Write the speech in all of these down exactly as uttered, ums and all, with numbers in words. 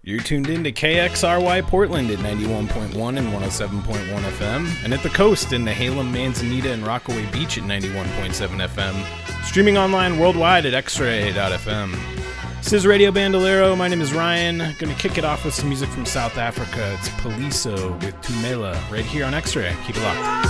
You're tuned in to K X R Y Portland at ninety-one point one and one oh seven point one F M, and at the coast in Nehalem, Manzanita, and Rockaway Beach at ninety-one point seven F M. Streaming online worldwide at x ray dot f m. This is Radio Bandolero. My name is Ryan. Going to kick it off with some music from South Africa. It's Poliso with Tumela right here on X-Ray. Keep it locked.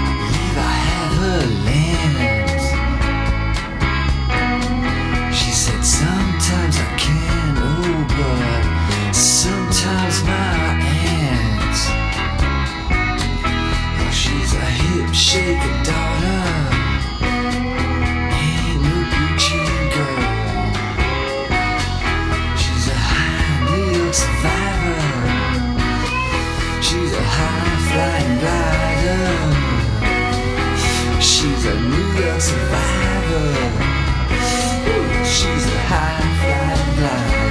She said, she's a high-flying glider.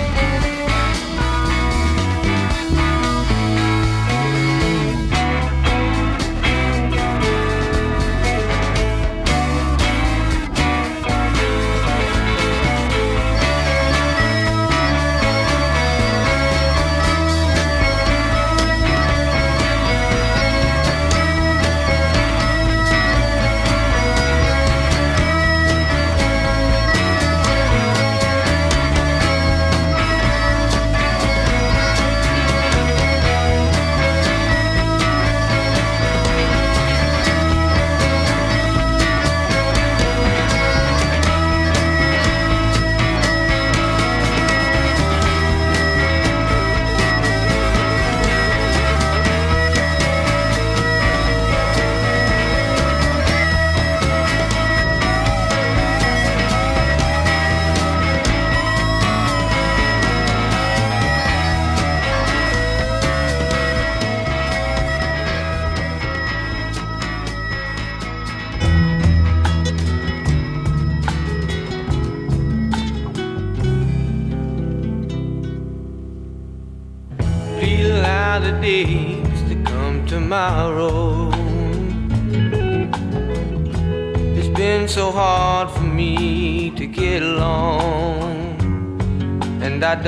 days to come tomorrow. It's been so hard for me to get along, and I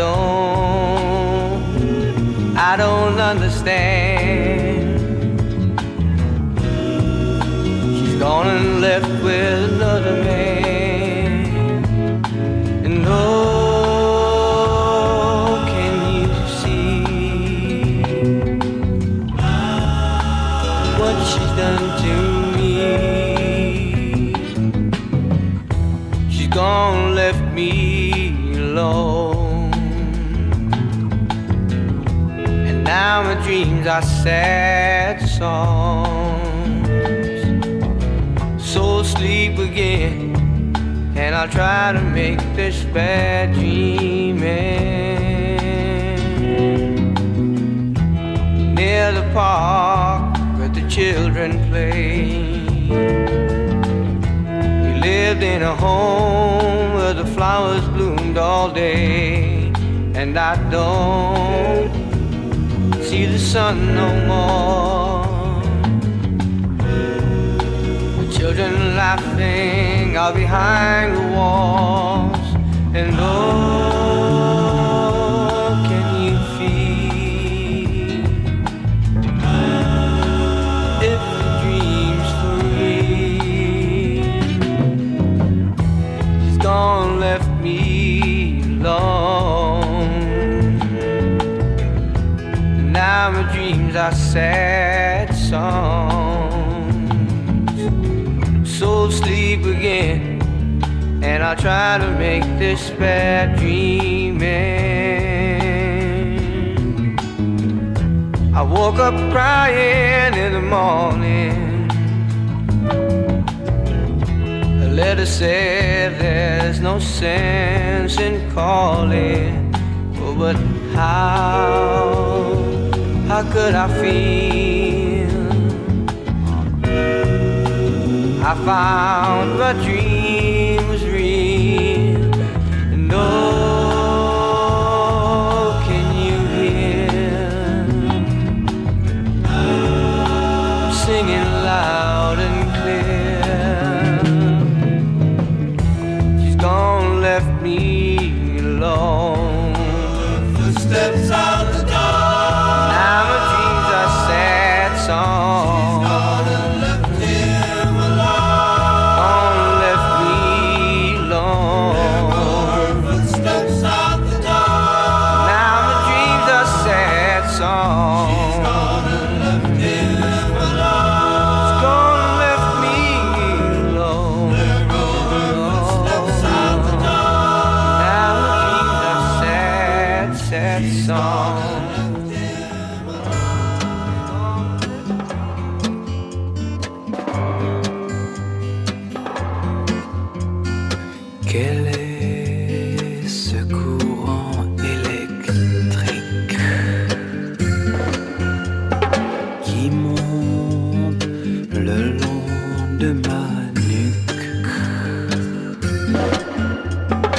don't, I don't understand. She's gone and left with another man, and oh, done to me. She's gone, left me alone, and now my dreams are sad songs. So sleep again, and I'll try to make this bad dream end. Near the park the children play. We lived in a home where the flowers bloomed all day, and I don't see the sun no more. The children laughing are behind the walls, and oh, can you feel left me alone? Now my dreams are sad songs. So sleep again, and I'll try to make this bad dream end. I woke up crying in the morning. A letter said there's no sense in calling. Oh, but how, how could I feel? I found my dream was real, and oh, can you hear? I'm singing loud and clear. Gone, left me alone. Footsteps out the door. Now my dreams are sad songs. She's gone and left him alone. Gone, left me alone. There go her footsteps out the door. Now my dreams are sad songs. She's gone and left him alone. She's gone and left me alone. There go her footsteps out the door. Now my dreams are sad, sad songs. Quel est ce courant électrique qui monte le long de ma nuque?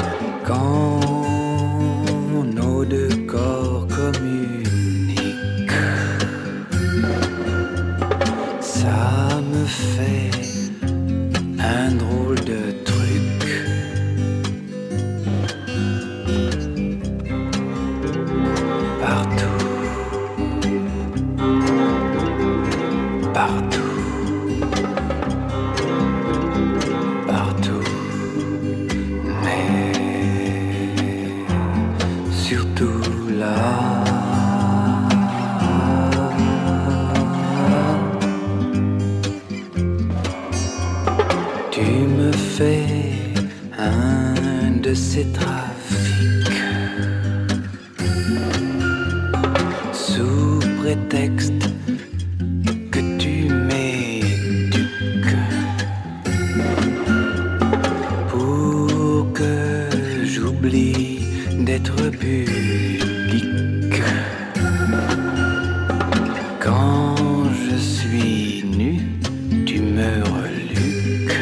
de ces trafics. Sous prétexte que tu m'éduques, pour que j'oublie d'être pudique. Quand je suis nu, tu me reluques.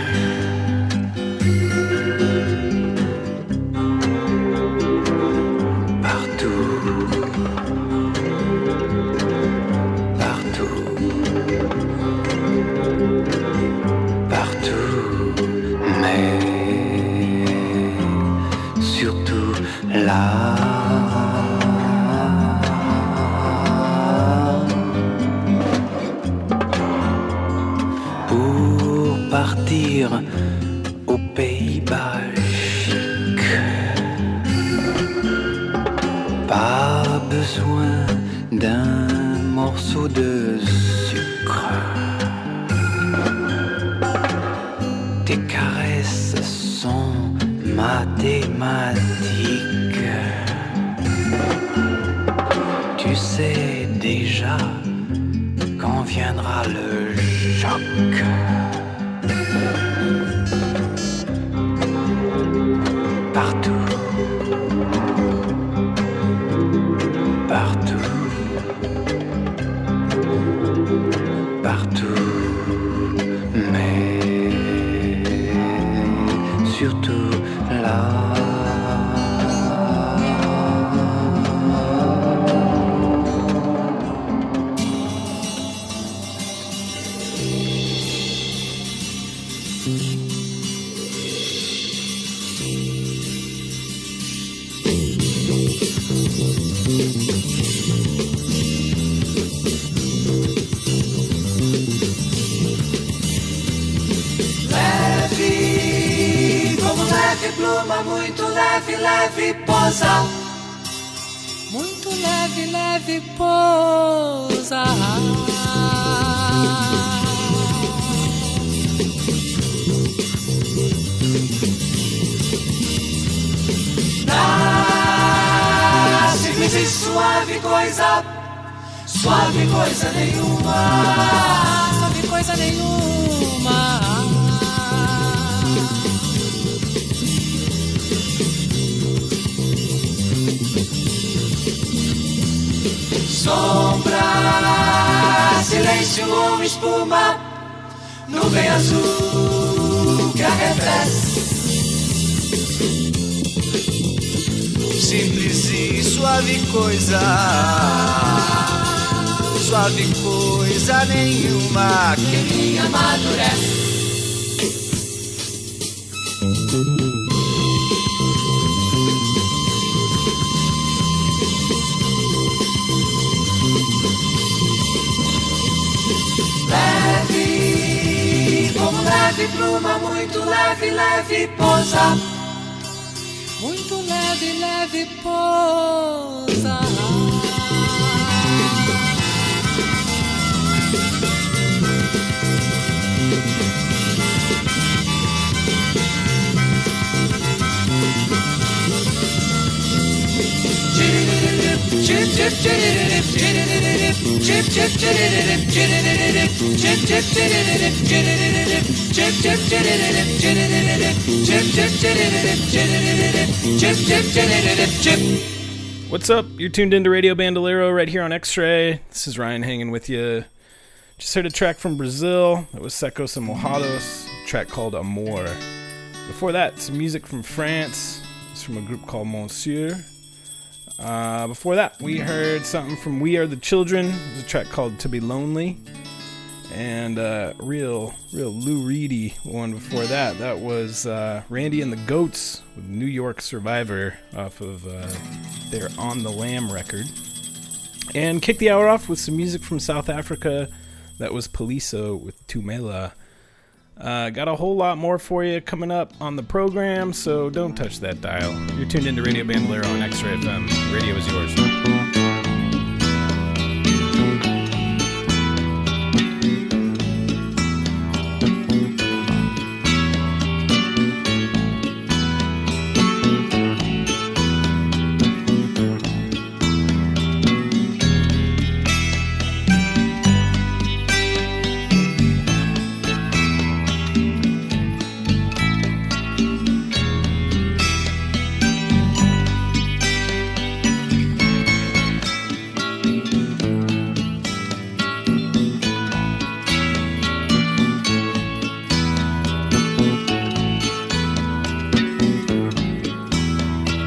Pour partir aux Pays-Bas chics, pas besoin d'un morceau de sucre. Tes caresses sont mathématiques. Tu sais déjà quand viendra le choc. Partout, partout, partout, mais surtout là. Pluma muito leve, leve pousa. Muito leve, leve pousa. Ah, simples e suave coisa, suave coisa nenhuma, Suave coisa nenhuma. sombra, silêncio ou espuma, nuvem azul que arrefece. Simples e suave coisa, suave coisa nenhuma que me amadurece. Leve, como leve pluma, muito leve, leve pousa. Muito leve, leve pousa. What's up? You're tuned into Radio Bandolero right here on X-Ray. This is Ryan hanging with you. Just heard a track from Brazil. That was Secos and Mojados, a track called Amor. Before that, some music from France. It's from a group called Monsieur. Uh, before that, we heard something from We Are the Children. It was a track called To Be Lonely. And uh, real, real Lou Reedy one before that. That was uh, Randy and the Goats with New York Survivor off of uh, their On the Lam record. And kicked the hour off with some music from South Africa. That was Poliso with Tumela. Uh, got a whole lot more for you coming up on the program, so don't touch that dial. You're tuned into Radio Bandolero on X-Ray F M. Radio is yours.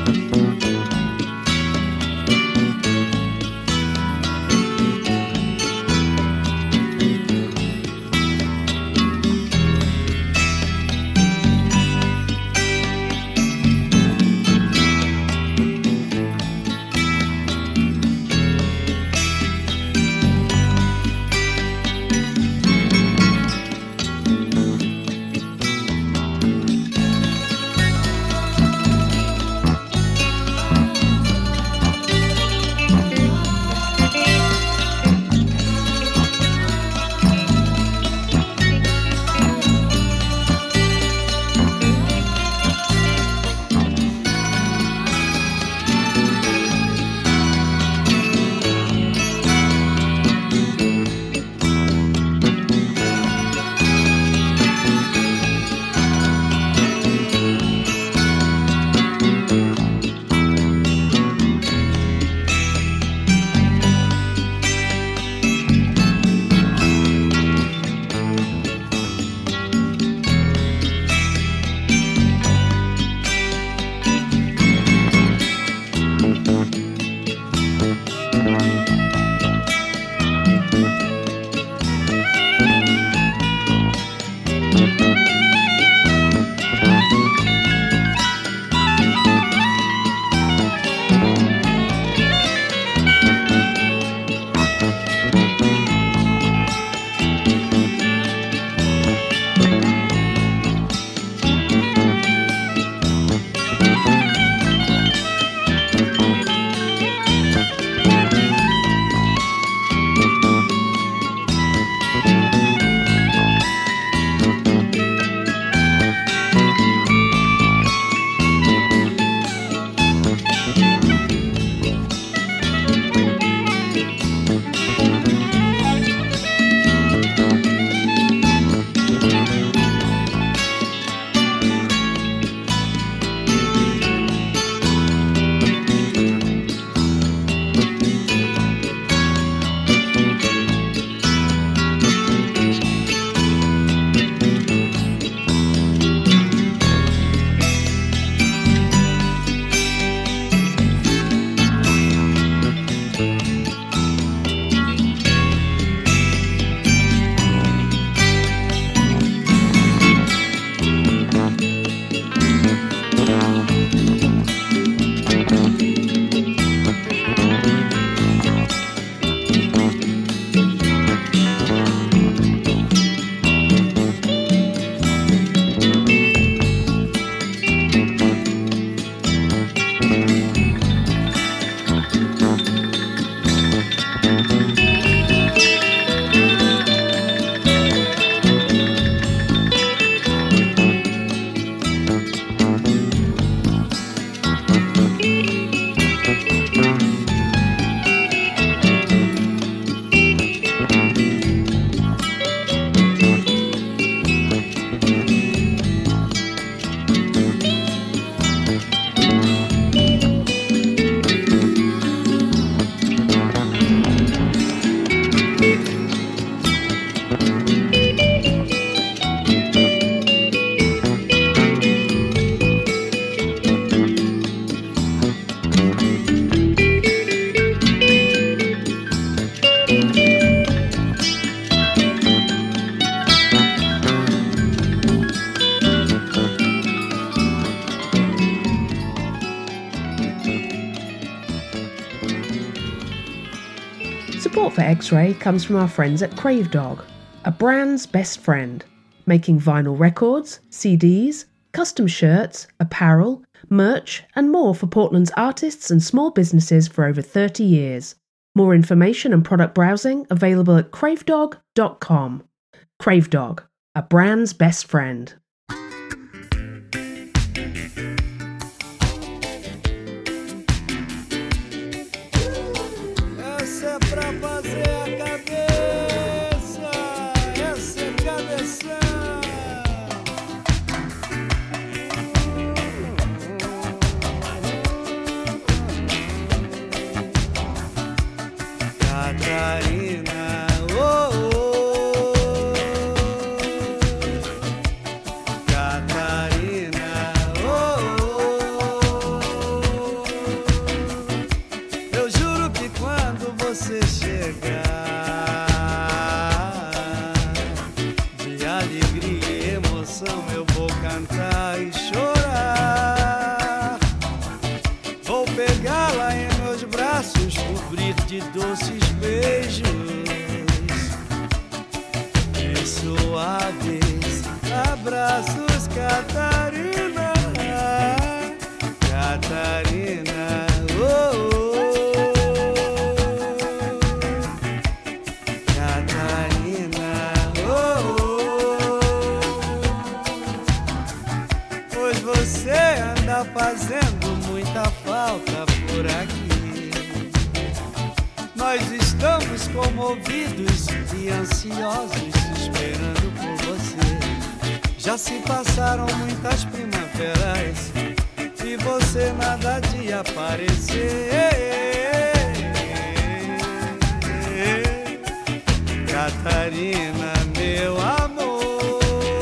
Support for X-Ray comes from our friends at Crave Dog, a brand's best friend, making vinyl records, C Ds, custom shirts, apparel, merch, and more for Portland's artists and small businesses for over thirty years. More information and product browsing available at crave dog dot com. Crave Dog, a brand's best friend. Essa é pra fazer a cabeça, essa é cabeça. Catarina, oh, oh. pegá-la em meus braços, cobrir de doces beijos e suaves abraços, Catarina, Catarina, oh, oh, Catarina, oh, oh, pois você anda fazendo muita falta por aqui. Nós estamos comovidos e ansiosos, esperando por você. Já se passaram muitas primaveras e você nada de aparecer. Catarina, meu amor,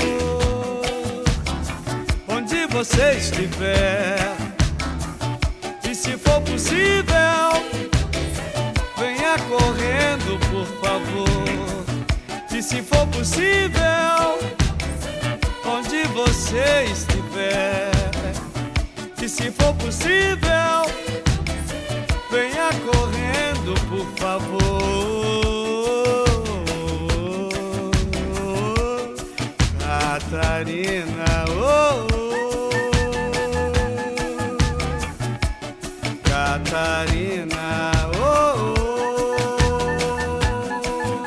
onde você estiver, e se for possível, venha correndo, por favor. E se for possível, onde você estiver, e se for possível, venha correndo, por favor. Catarina, oh, oh, Catarina, oh, oh,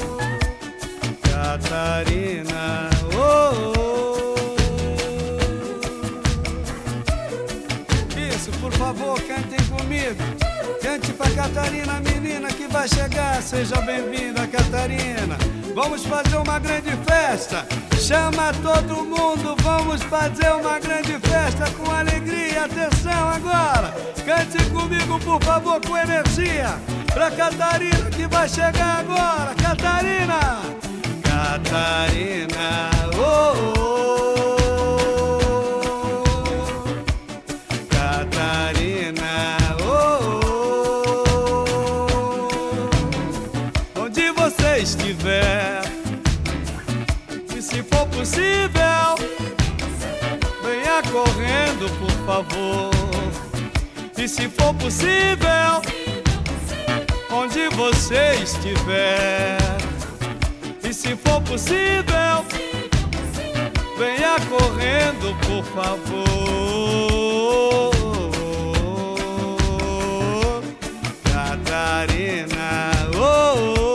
Catarina, oh, oh. Isso, por favor, cantem comigo. Cante pra Catarina, menina que vai chegar. Seja bem-vinda, Catarina. Vamos fazer uma grande festa. Chama todo mundo, vamos fazer uma grande festa com alegria. Atenção agora, cante comigo, por favor, com energia. Pra Catarina que vai chegar agora. Catarina, Catarina, oh, oh, Catarina, oh, oh, onde você estiver, se for possível, venha correndo, por favor. E se for possível, onde você estiver, e se for possível, venha correndo, por favor. Catarina, oh, oh.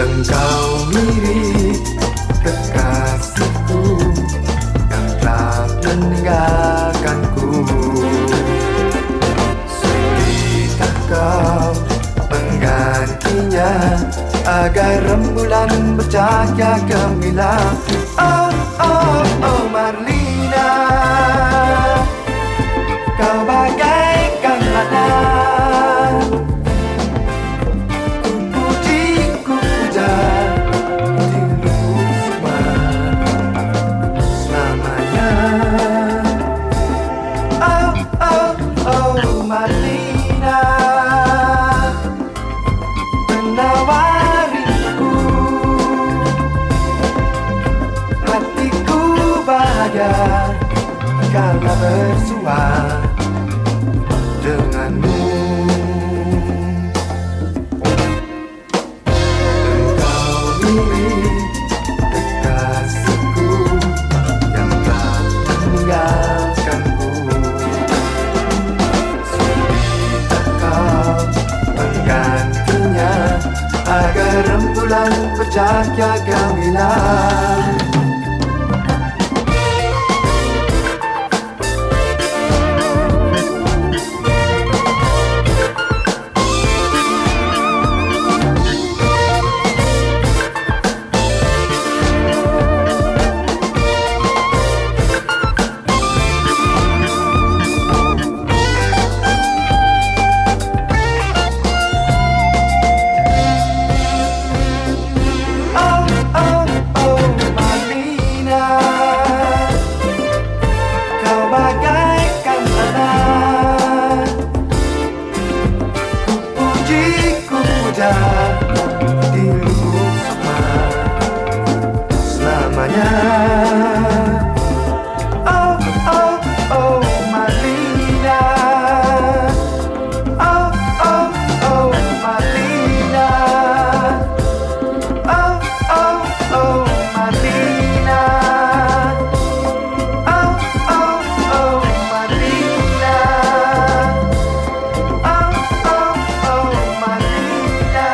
Engkau mirip kekasihku yang telah meninggalkanku. Sulitkah kau menggantinya agar rembulan bercahaya gemilang? Oh, oh, oh Marlina, kau bagaikan mana? Ku puji, ku puja dirimu semua selamanya. Oh, oh, oh Marlina, menawariku, hatiku bahagia karena bersua denganmu. Engkau mirip kekasihku yang telah meninggalkanku. Sulitkah kau menggantinya agar rembulan bercahaya gemilang? Dirimu semua selamanya. Oh, oh, oh Marlina, oh, oh, oh Marlina, oh, oh, oh Marlina, oh, oh, oh Marlina, oh, oh, oh Marlina.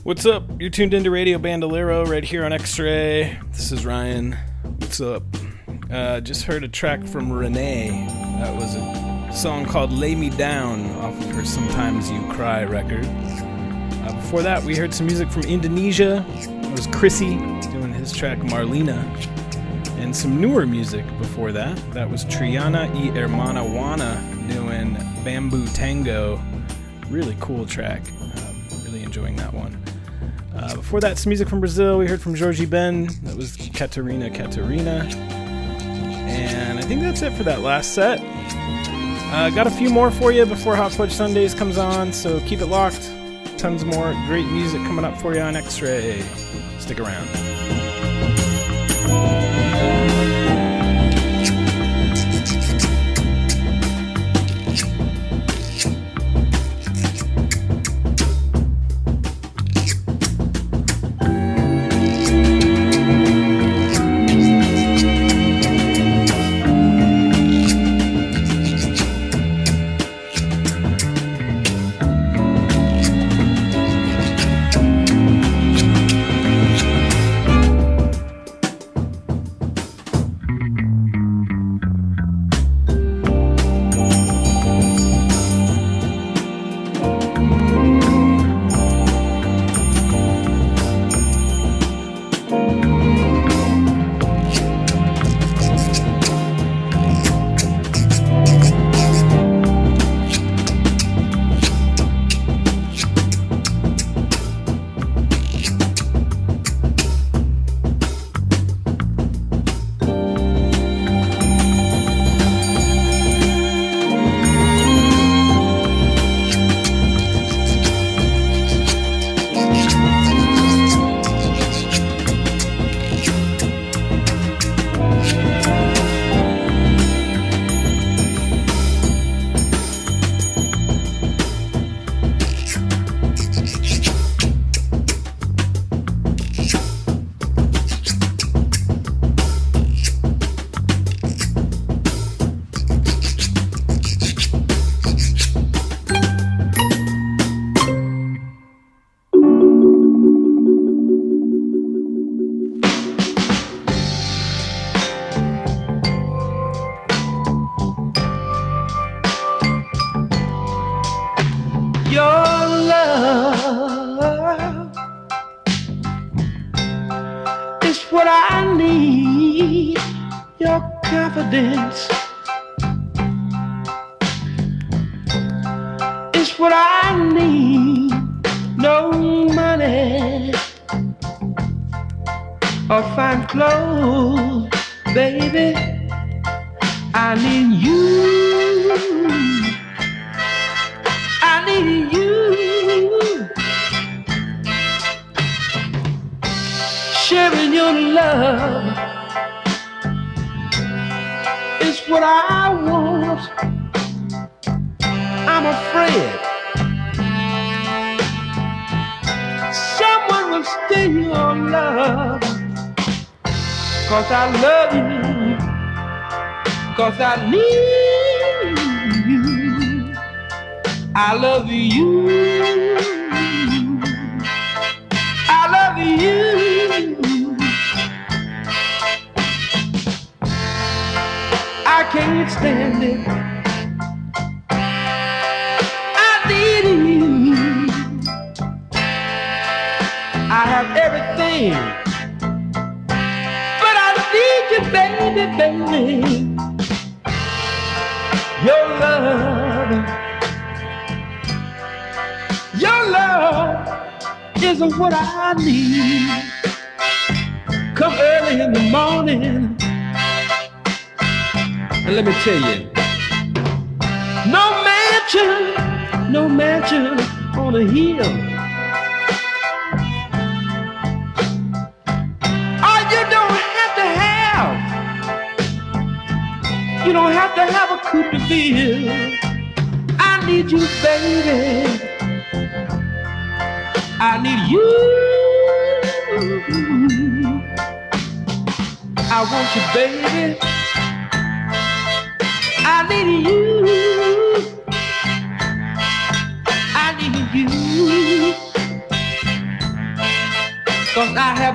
What's up? You're tuned into Radio Bandolero right here on X-Ray. This is Ryan. What's up? Uh, just heard a track from Renee. That was a song called Lay Me Down off of her Sometimes You Cry record. Uh, before that, we heard some music from Indonesia. It was Chrissy doing his track Marlena. And some newer music before that. That was Triana y Hermana Juana doing Bamboo Tango. Really cool track. Uh, really enjoying that one. Uh, before that, some music from Brazil. We heard from Jorge Ben. That was Catarina Catarina. And I think that's it for that last set. Uh, got a few more for you before Hot Fudge Sundays comes on, so keep it locked. Tons more great music coming up for you on X-Ray. Stick around.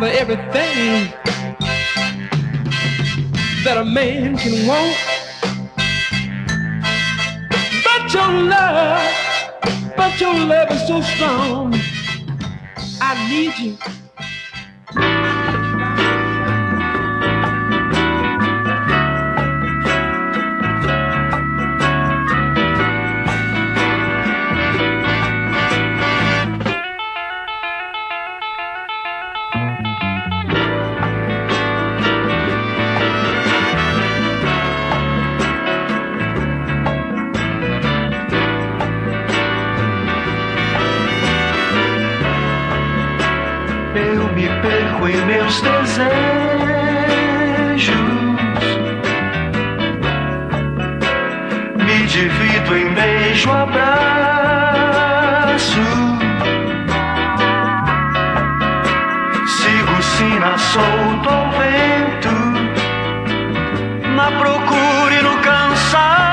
have everything that a man can want. But your love, but your love is so strong. I need you. Em meus desejos, me divido em beijo, abraço, sigo sina solto ao vento, na procura e no cansaço.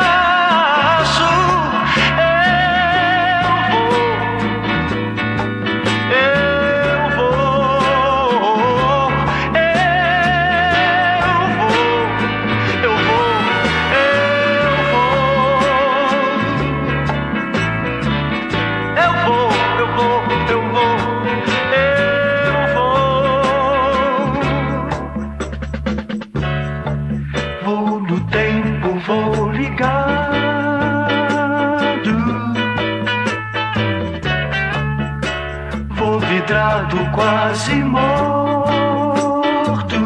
Quase morto,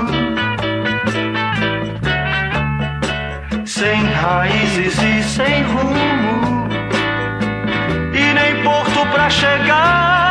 sem raízes e sem rumo, e nem porto pra chegar.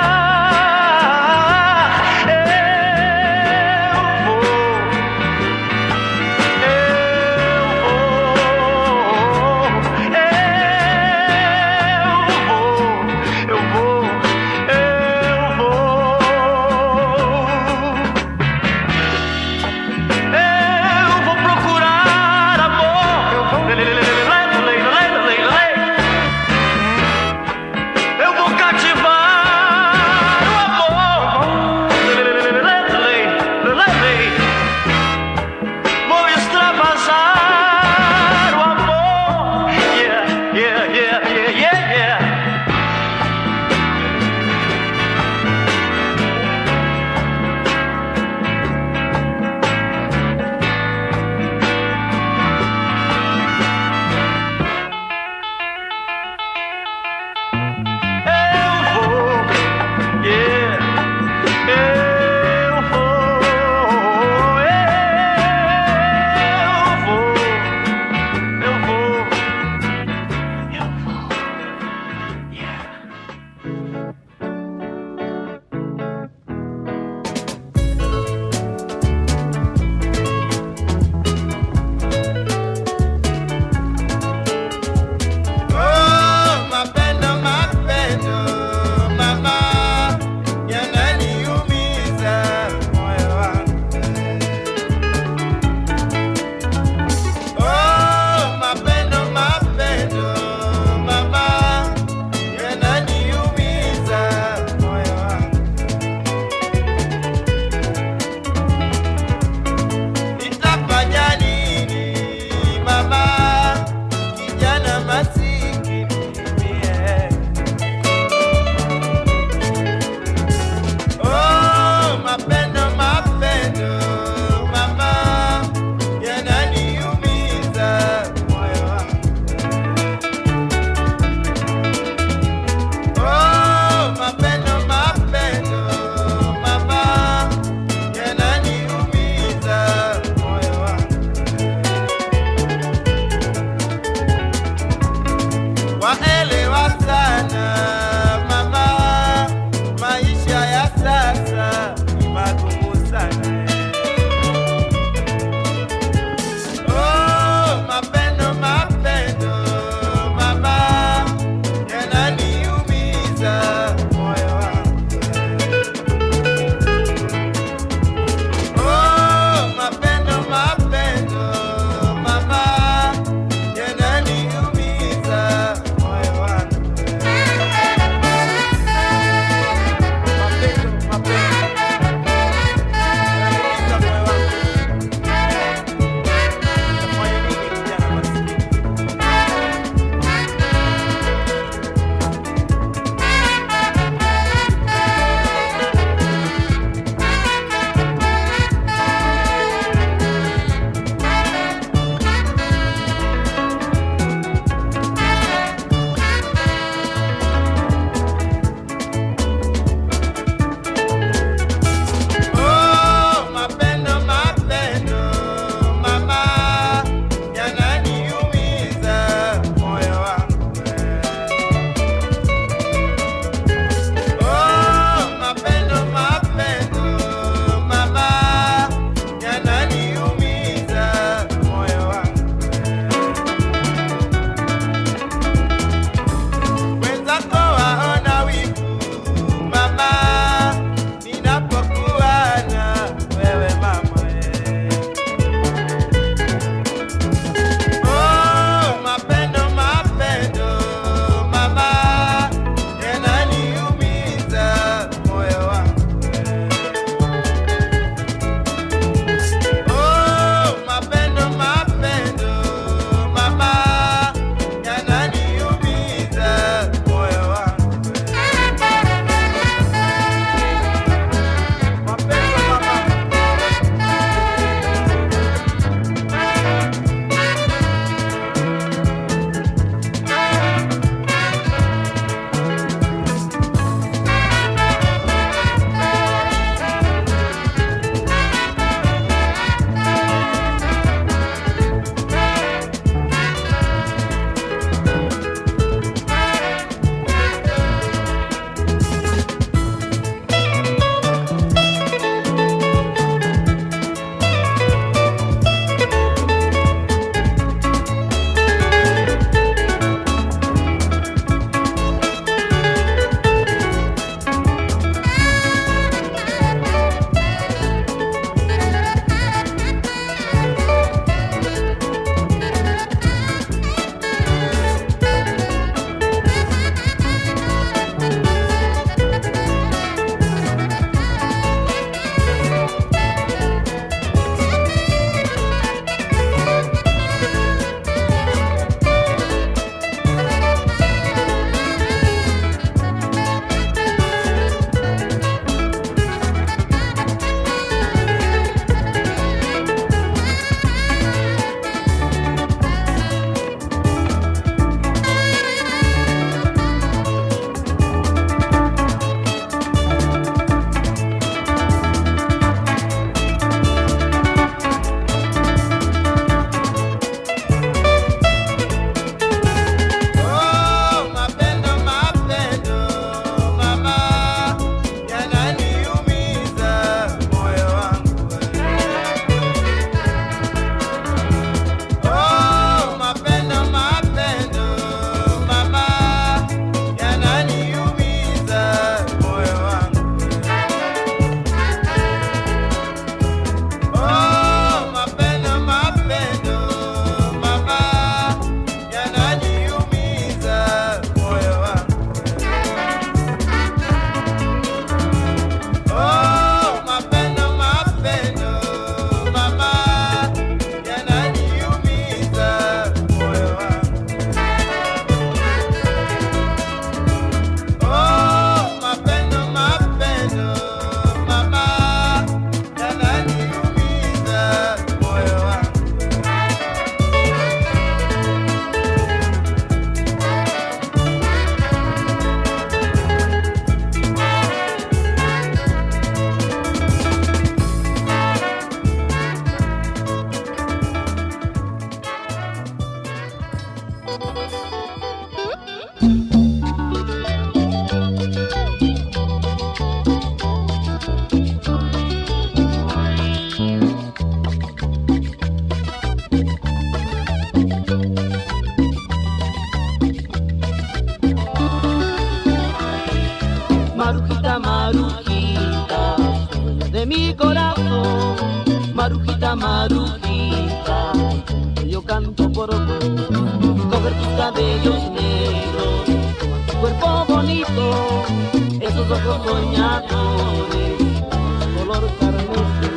cabellos negros, tu cuerpo bonito, esos ojos soñadores, color carmesí.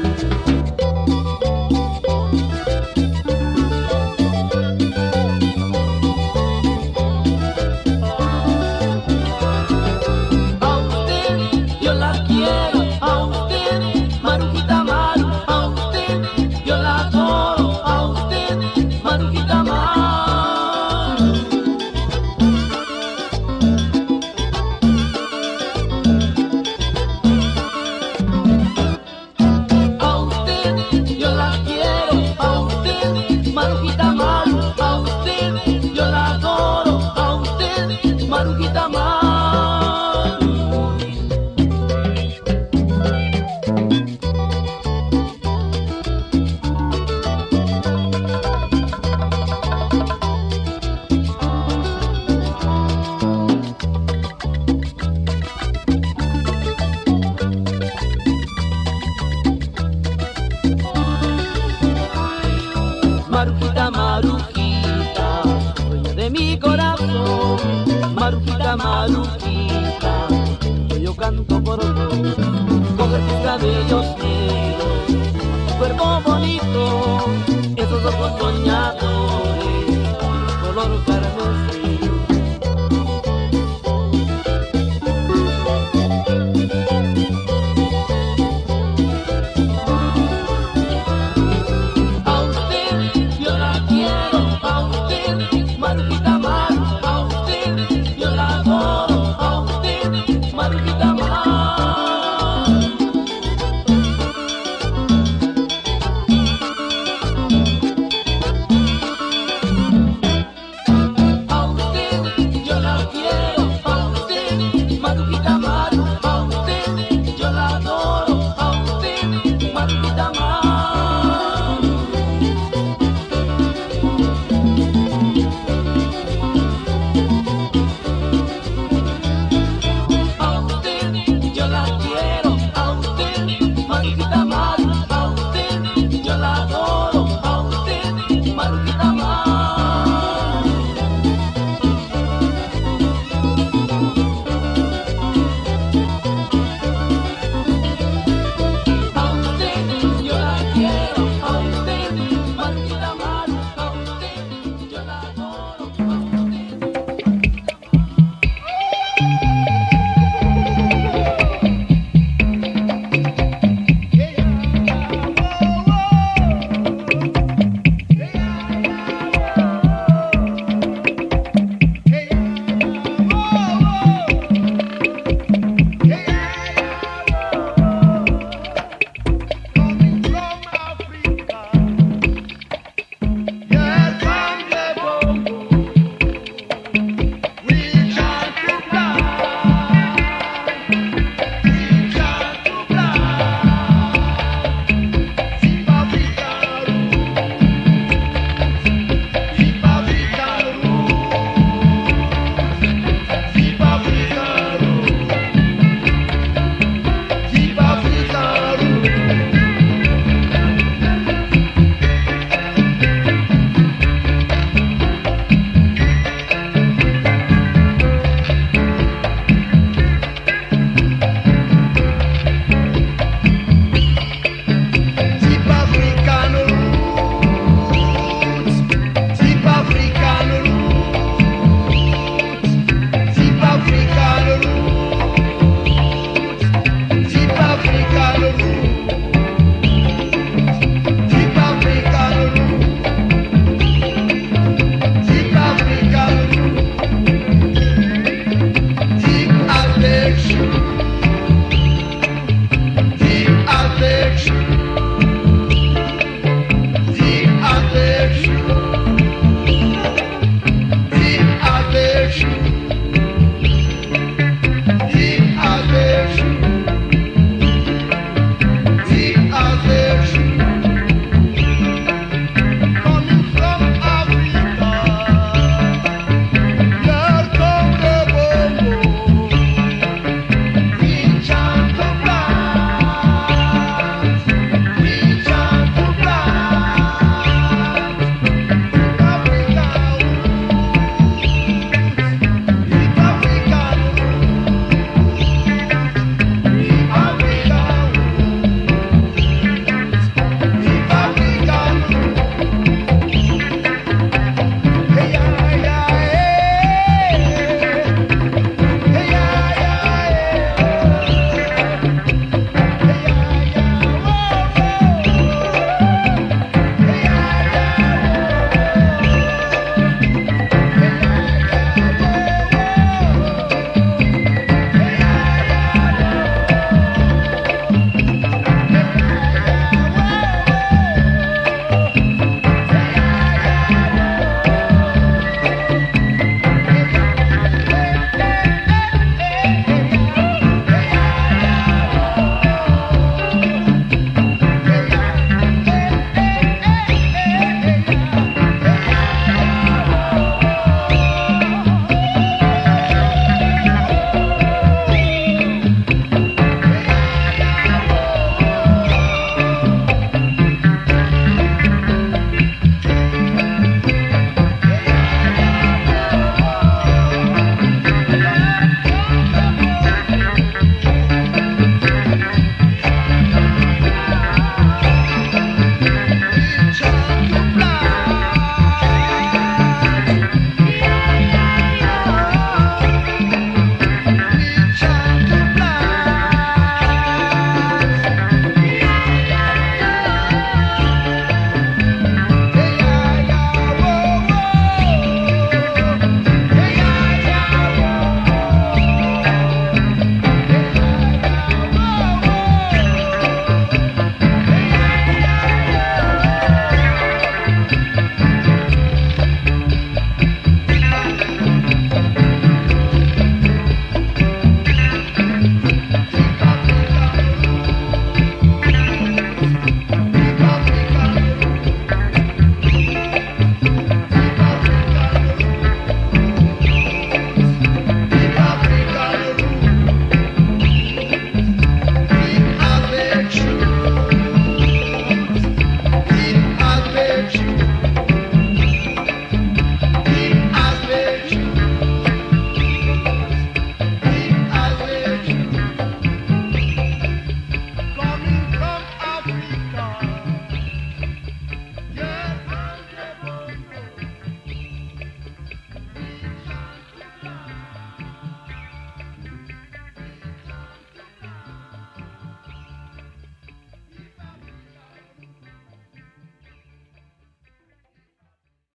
A usted yo la quiero, a usted, Marujita Maru, a usted yo la adoro, a usted, Marujita Maru. A usted yo la quiero, a usted, Marujita Maru, a usted yo la adoro, a usted, Marujita Maru. Marujita, Marujita, dueña de mi corazón. Marujita, Marujita, que yo canto por vos. Coge tus cabellos negros, tu cuerpo bonito, esos ojos soñados.